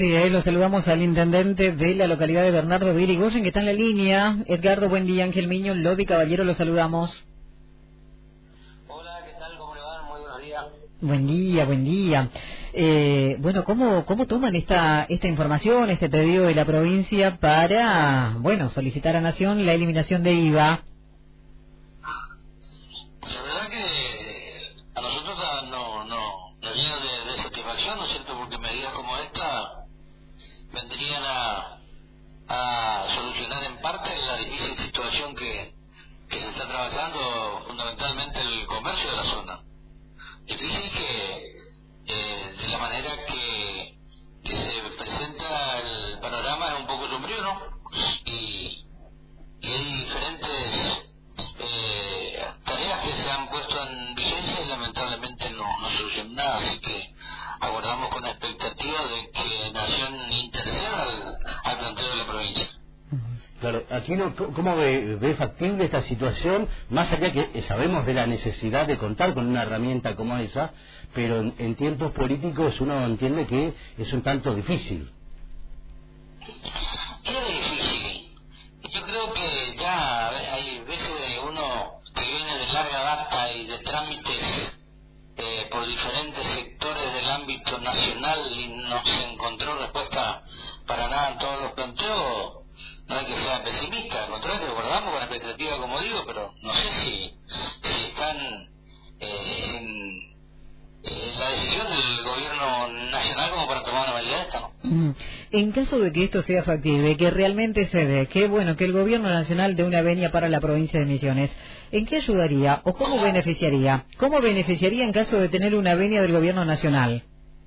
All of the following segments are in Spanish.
Así es, lo saludamos al intendente de la localidad de Bernardo de Irigoyen, que está en la línea. Edgardo, buen día. Ángel Miño, Lodi Caballero, lo saludamos. Hola, ¿qué tal? ¿Cómo le va? Muy buenos días. Buen día, buen día. Bueno, ¿cómo toman esta información, este pedido de la provincia para, solicitar a Nación la eliminación de IVA? La verdad que a nosotros nos llena de satisfacción, ¿no es cierto? Porque medidas como esta vendrían a solucionar en parte la difícil situación que se está atravesando fundamentalmente el comercio de la zona. Difícil que de la manera que se presenta el panorama es un poco sombrío, ¿no? Y hay diferentes tareas que se han puesto en vigencia y lamentablemente no solucionan nada, así que aguardamos con expectativa de que Nación interceda al planteo de la provincia. Claro, aquí ¿cómo ve factible esta situación? Más allá que sabemos de la necesidad de contar con una herramienta como esa, pero en tiempos políticos uno entiende que es un tanto difícil. Es difícil. Yo creo que ya hay veces de uno que viene de larga data y de trámites por diferentes sectores del ámbito nacional y no se encontró respuesta para nada en todos los planteos. No hay que ser pesimista, al contrario, guardamos con expectativa, como digo, pero no sé si están en la decisión del gobierno nacional como para tomar una medida de esta, ¿no? En caso de que esto sea factible, que realmente se dé, que el gobierno nacional dé una venia para la provincia de Misiones, ¿en qué ayudaría o cómo beneficiaría? ¿Cómo beneficiaría en caso de tener una venia del gobierno nacional?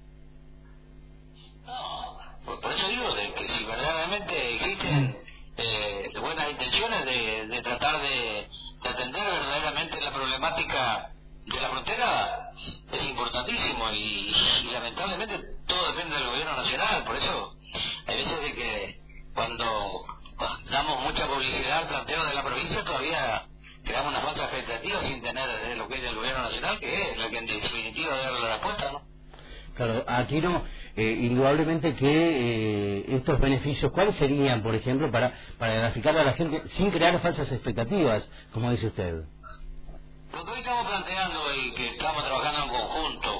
No, por eso digo de que si verdaderamente existen buenas intenciones de tratar de atender verdaderamente la problemática de la frontera, es importantísimo y lamentablemente todo depende del gobierno nacional. Por eso hay veces de que cuando damos mucha publicidad al planteo de la provincia todavía creamos una falsa expectativa sin tener lo que es del gobierno nacional, que es la que en definitiva debe dar la respuesta, ¿no? Claro, aquí indudablemente que estos beneficios, ¿cuáles serían, por ejemplo, para graficar a la gente sin crear falsas expectativas, como dice usted? Lo que hoy estamos planteando y que estamos trabajando en conjunto,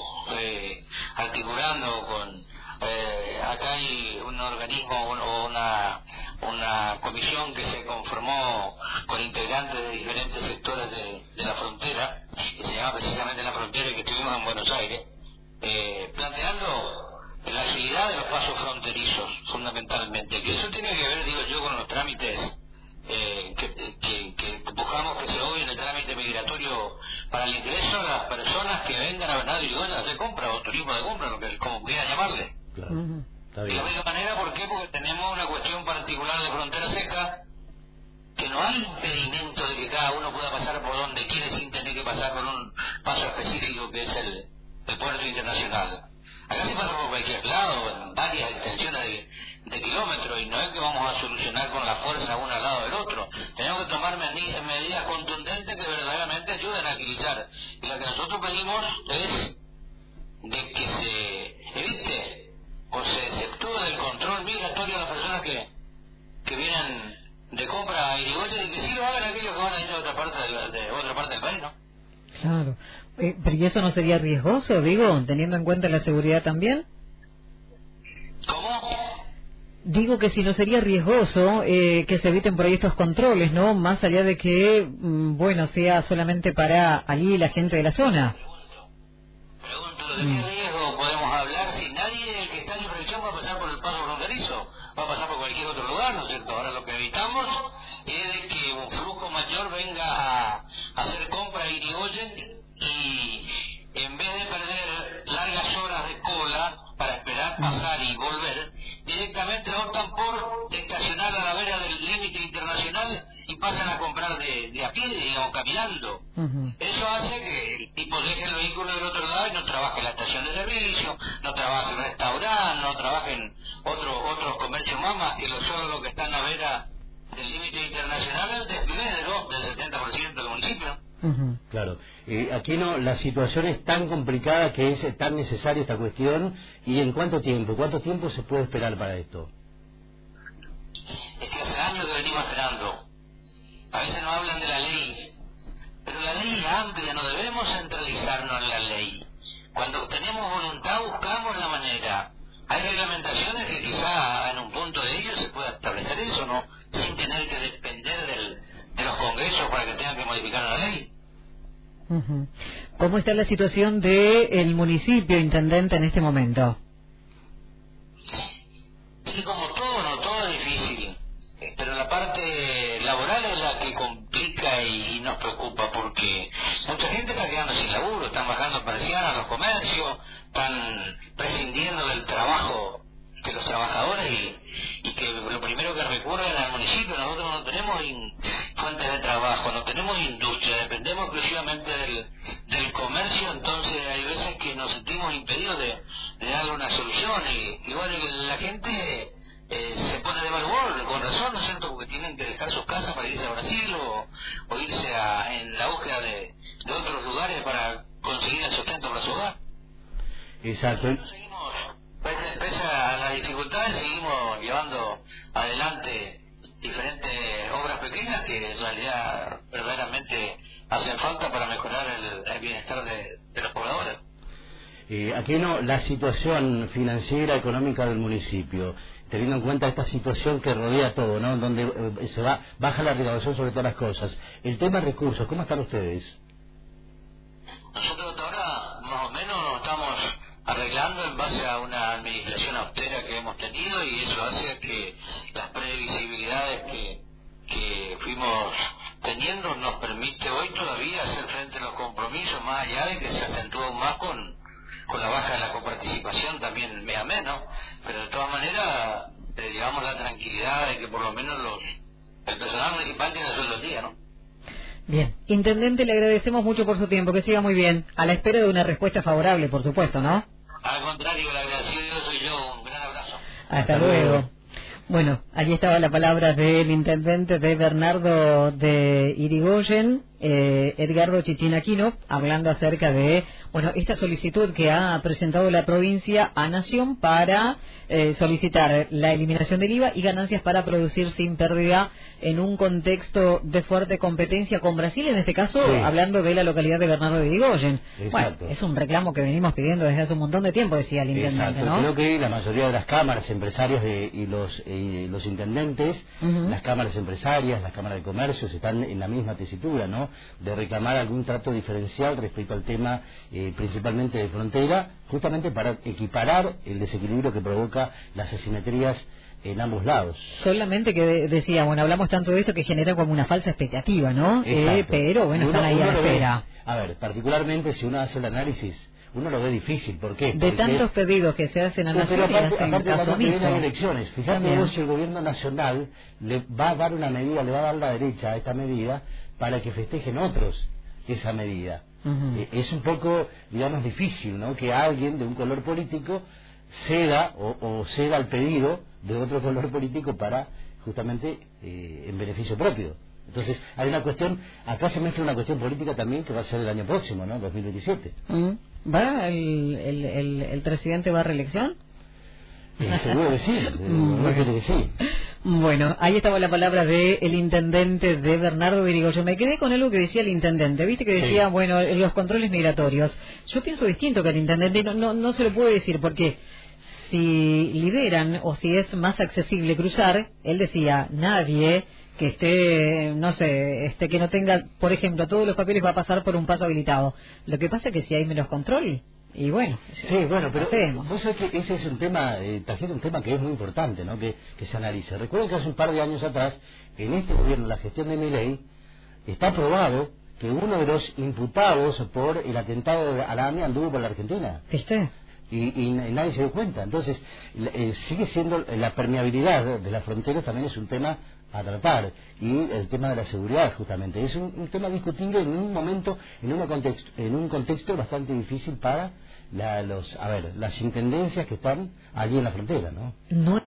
articulando con... acá hay un organismo o una comisión que se conformó con integrantes de diferentes sectores de la frontera, que se llama precisamente La Frontera, y que estuvimos en Buenos Aires, planteando la agilidad de los pasos fronterizos, fundamentalmente, que eso tiene que ver, digo yo, con los trámites que buscamos que se obvien el trámite migratorio para el ingreso a las personas que vengan a Bernardo de Irigoyen a hacer compra o turismo de compra, como quieran llamarle. Claro. Está bien. De la única manera, ¿por qué? Porque tenemos una cuestión particular de frontera seca, que no hay impedimento de que cada uno pueda pasar por donde quiere sin tener que pasar por un paso específico que es el puerto internacional. Acá se pasa por cualquier lado, en varias extensiones de kilómetros, y no es que vamos a solucionar con la fuerza uno al lado del otro. Tenemos que tomar medidas contundentes que verdaderamente ayuden a agilizar. Y lo que nosotros pedimos es de que se evite o se exceptúe del control migratorio a las personas que vienen de compra a Irigoyen, y que sí lo hagan aquellos que van a ir a otra parte del país, ¿no? Claro. ¿Pero y eso no sería riesgoso, teniendo en cuenta la seguridad también? ¿Cómo? Digo que si no sería riesgoso que se eviten por ahí estos controles, ¿no? Más allá de que, sea solamente para allí la gente de la zona. Pregunto, ¿de qué riesgo podemos hablar si nadie, el que está en infracción, va a pasar por el paso fronterizo? Va a pasar por cualquier otro lugar, ¿no es cierto? Ahora lo que evitamos es de que un flujo mayor venga a hacer compra a Irigoyen, y en vez de perder largas horas de cola para esperar pasar y volver, directamente optan por estacionar a la vera del límite internacional y pasan a comprar de a pie, digamos, caminando. Eso hace que el tipo deje el vehículo del otro lado y no trabaje en la estación de servicio, no trabaje en el restaurante, no trabaje en otros comercios más que solo los que están a la vera del límite internacional, del 70% del municipio. Claro. Aquí no, la situación es tan complicada que es tan necesaria esta cuestión. ¿Y en cuánto tiempo? ¿Cuánto tiempo se puede esperar para esto? Es que hace años que venimos esperando. A veces nos hablan de la ley, pero la ley es amplia, no debemos centralizarnos en la ley. Cuando tenemos voluntad buscamos la manera. Hay reglamentaciones que quizá en un punto de ellos se pueda establecer eso, ¿no? Sin tener que depender de los congresos para que tengan que modificar la ley. ¿Cómo está la situación del municipio, intendente, en este momento? Sí, como todo, no todo es difícil, pero la parte laboral es la que complica y nos preocupa, porque mucha gente está quedando sin laburo, están bajando persianas a los comercios, están prescindiendo del trabajo de los trabajadores y que lo primero que recurren al municipio. Nosotros no tenemos fuentes de trabajo, no tenemos industria, dependemos exclusivamente del comercio. Entonces hay veces que nos sentimos impedidos de darle una solución y bueno, la gente se pone de mal humor, con razón, ¿no es cierto?, porque tienen que dejar sus casas para irse a Brasil o irse en la búsqueda de otros lugares para conseguir el sustento para su hogar. Exacto. Nosotros seguimos, pese a las dificultades, seguimos llevando adelante diferentes obras pequeñas que en realidad verdaderamente hacen falta para mejorar el bienestar de los pobladores. Aquí no, la situación financiera, económica del municipio, teniendo en cuenta esta situación que rodea todo, ¿no? Donde baja la recaudación sobre todas las cosas. El tema de recursos, ¿cómo están ustedes? Nosotros hasta ahora más o menos nos estamos arreglando en base a una administración austera que hemos tenido, y eso hace que las previsibilidades que fuimos teniendo nos permite hoy todavía hacer frente a los compromisos, más allá de que se acentúa aún más con la baja de la coparticipación también mes a mes, ¿no? Pero de todas maneras llevamos la tranquilidad de que por lo menos el personal municipal tiene sueldo al día, ¿no? Bien, intendente, le agradecemos mucho por su tiempo, que siga muy bien, a la espera de una respuesta favorable, por supuesto, ¿no? Al contrario, el agradecido soy yo. Un gran abrazo. Hasta luego. Bueno, allí estaba la palabra del intendente de Bernardo de Irigoyen, Edgardo Chichinaquino, hablando acerca de esta solicitud que ha presentado la provincia a Nación para solicitar la eliminación del IVA y ganancias para producir sin pérdida en un contexto de fuerte competencia con Brasil, en este caso sí, hablando de la localidad de Bernardo de Irigoyen. Exacto. Bueno, es un reclamo que venimos pidiendo desde hace un montón de tiempo, decía el intendente, exacto, ¿no? Creo que la mayoría de las cámaras empresarias y los intendentes, las cámaras empresarias, las cámaras de comercio, están en la misma tesitura, ¿no?, de reclamar algún trato diferencial respecto al tema principalmente de frontera, justamente para equiparar el desequilibrio que provoca las asimetrías en ambos lados. Solamente que decía, hablamos tanto de esto que genera como una falsa expectativa, ¿no? Pero están ahí a la espera. A ver, particularmente si uno hace el análisis, uno lo ve difícil. ¿Por qué? De tantos pedidos que se hacen a Nación, pero aparte caso vienen elecciones. Fíjate vos, si el gobierno nacional le va a dar una medida, le va a dar la derecha a esta medida para que festejen otros esa medida. Es un poco, digamos, difícil, ¿no?, que alguien de un color político ceda o ceda al pedido de otro color político para justamente en beneficio propio. Entonces hay una cuestión, acá se mezcla una cuestión política también que va a ser el año próximo, ¿no?, 2027. ¿Va el presidente va a reelección? Seguro que sí, que sí. Bueno, ahí estaba la palabra del intendente de Bernardo de Irigoyen. Me quedé con algo que decía el intendente, viste que decía, los controles migratorios. Yo pienso distinto que el intendente, no se lo puedo decir, porque si liberan o si es más accesible cruzar, él decía, nadie que esté, que no tenga, por ejemplo, todos los papeles va a pasar por un paso habilitado. Lo que pasa es que si hay menos control, y bueno, pero vos sabés que ese es un tema, trajiste un tema que es muy importante, ¿no?, que se analice. Recuerden que hace un par de años atrás, en este gobierno, la gestión de Milei, está aprobado que uno de los imputados por el atentado a la AMIA anduvo por la Argentina. ¿Viste? Y nadie se dio cuenta. Entonces, sigue siendo la permeabilidad de las fronteras, también es un tema a tratar, y el tema de la seguridad, justamente es un tema discutible en un momento, en un contexto bastante difícil para las intendencias que están allí en la frontera, ¿no?